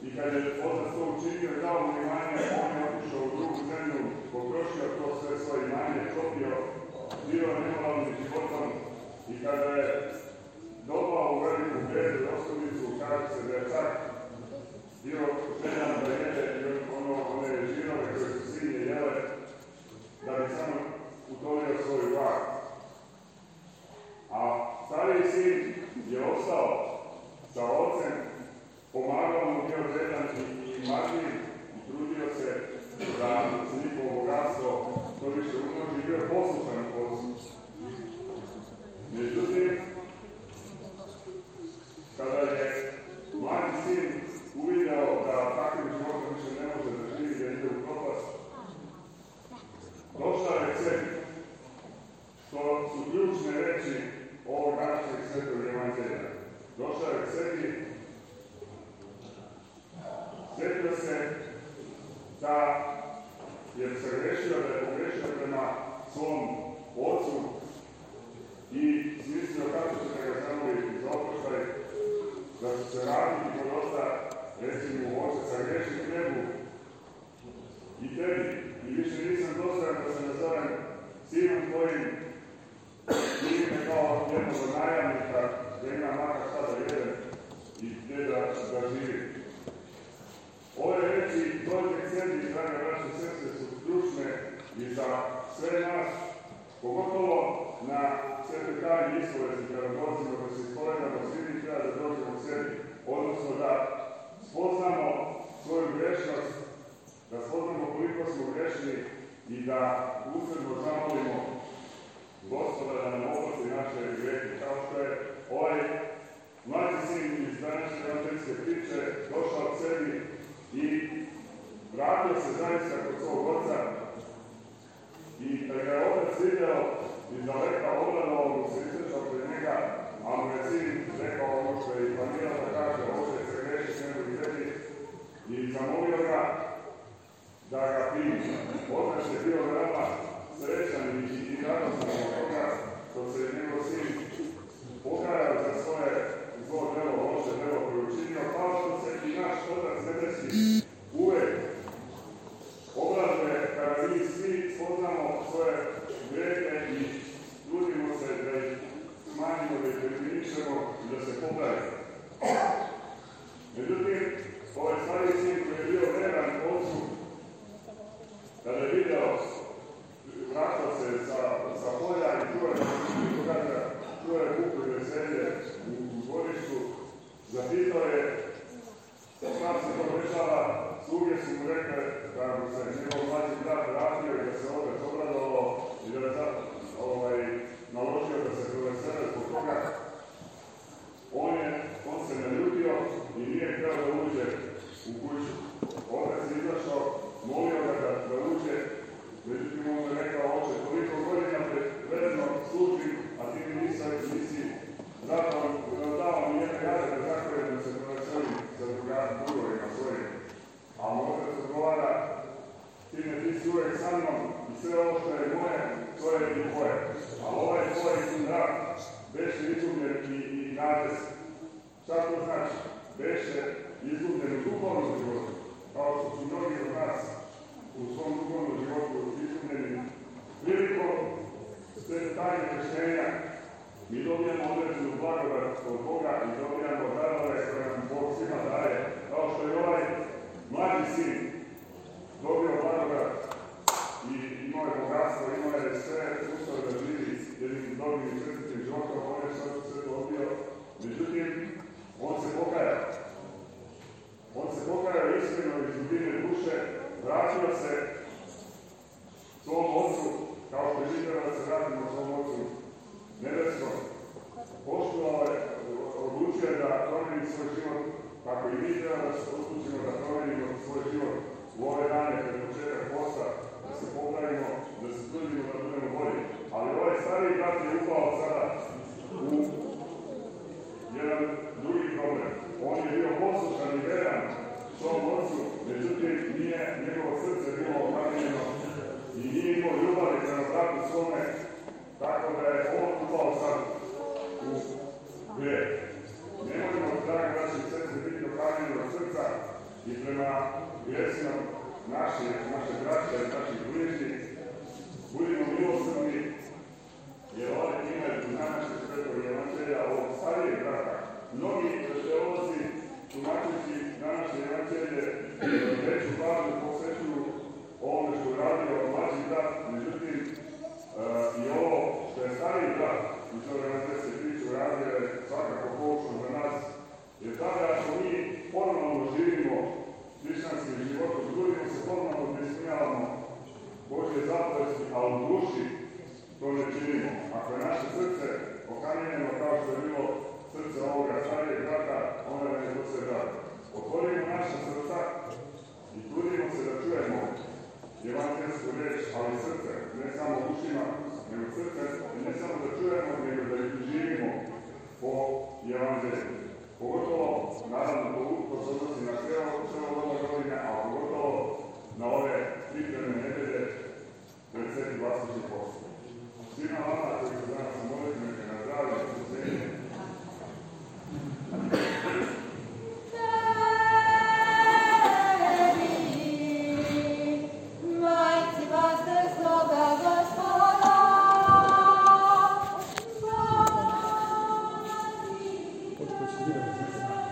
I kad je otac to učinio i dao mu imanje, on je otišao u drugu zemlju, potrošio to sve svoje imanje, topio, bio nemoralnim životom i kada je dobao u veliku bedu i osnovicu, kaže se da je čak bio željan da jede one žirove koje su svinje jele, da bi samo utolio svoju glavu. A stariji sin je ostao sa ocem, pomagao mu, bio željan i marljiv i trudio se da se njihovo bogatstvo to više umnoži i bio je poslušan poslu. Međutim, kada je mlađi sin uvidio da takvim životom više ne može da živi, da ide u propast, došao je k sebi, što su ključne reči ovog današnjeg svetog evanđelja. Došao je k sebi, sjetio se da je sagrešio, da je pogrešio prema svom ocu i smislio kako ćete ga zamoliti za oproštaj, da su se radili kod oca, reci mu, oče, sagreši tebu i tebi, i više nisam dostojan da se nazovem sinom tvojim, vidim me kao jednog najamnika, da ima makar šta da jedem i gdje da živi. Ove reči dođe k sebi, drage braće i sestre, su ključne i za sve nas, pogotovo na svetoj tajni ispovesti, kada dolazimo da se ispovedamo, svi mi treba da dođemo k sebi, odnosno da spoznamo svoju grešnost, da spoznamo koliko smo grešni i da usredno zamolimo Gospoda da nam oprosti naše grehe, kao što je ovaj mlađi sin iz današnje evanđeljske priče došao k sebi i vratio se zaista kod svog oca i kad ga je otac vidio iz daleka ogledao mu se izrečao pred njega, a mu je sin rekao ono što je i planirao da kaže, oče se greši nego i tebi, i zamolio ga da ga primi. Otac je bio veoma srećan i radostan od toga što se njegov sin pokajao za svoje zlo delo, loše delo koje učinio, kao što se i naš Otac nebeski uvek obraduje kada mi svi spoznamo svoje grehe i trudimo se da ih smanjimo, da ih eliminišemo i da se popravimo. Međutim, ovaj stariji sin koji je bio veran ocu, kada je video, vratio se sa polja i čuo je kupu i veselje u dvorištu, zapitao je šta se to dešava, sluge su mu rekle da mu se njegov mlađi brat vratio i da se opet obradovao i da je naložio da se provesele zbog toga. On se naljutio i nije htio da uđe u kuću. Otac je izašao, molio ga da uđe, međutim on je rekao, oče, toliko godina predno služim, a ti mi nisi dao mi jedne jade da zakrejem da se proveselim za drugovima svojim. A on otac odgovara, ti si uvek sa mnom i sve ovo što je moje, to je i tvoje. A ovaj tvoj brat beše izgubljen i nađes. Šta to znači? Beše izgubljen u duhovnom životu, kao što su mnogi od nas u svom duhovnom životu izgubljeni. Prilikom tajne krštenja mi dobijamo određenu blagodat od Boga i dobijamo darove koje nam Bog svima daje, kao što je ovaj mlađi sin dobio blagodat i imao je bogatstvo, imao je sve uslove da živi jednim dobrim i čestitim životom, on je sve to odbio. Međutim, on se pokajao. On se pokajao iskreno iz dubine duše, vratio se svom ocu, kao što je žitio da se vratimo svom ocu nebeskom. Poštovao je, odlučio je da promeni svoj život, kako i mi treba da se odlučimo da promenimo svoj život u ove dane, pred početak posta, da se popravimo, da se trudimo da budemo bolji. Ali ovaj stariji brat je upao sada u jedan drugi problem. On je bio poslušan i veran svom ocu, međutim nije njegovo srce bilo opravljeno i nije imao ljubavi prema bratu svome, tako da je on upao sad u grijeh. Ne možemo, dragi naši srce, biti opravljeni od srca i prema grijesima naše braće i naših bližnjih, budimo milosrdni, jer ovaj primjer iz današnjeg svetog evanđelja ovog starijeg brata, mnogi teolozi tumačeći današnje evanđelje veću pažnju posvećuju ovome što je radio mlađi brat, međutim i ovo što je stariji brat iz ove evanđelske priče uradio je svakako poučno za nas, jer tada ako mi ponovno živimo hrišćanskim životom, trudimo se ponovno da ispunjavamo Božje zapovesti, a u duši to ne činimo. Ako je naše srce okamenjeno kao što je bilo srce ovoga starijeg brata, onda ne to se da. Otvorimo naša srca i trudimo se da čujemo evanđelsku reč, ali srce, ne samo ušima, nego srce, i ne samo da čujemo, nego da ih živimo po evanđelju. Pogotovo, naravno, to se odnosi na sve ovo godine, a pogotovo na ove pripremne nedelje pred Sveti Vaskrsni post. Svima vama koji se danas molite, neka na zdravlje i spasenje. Počeo si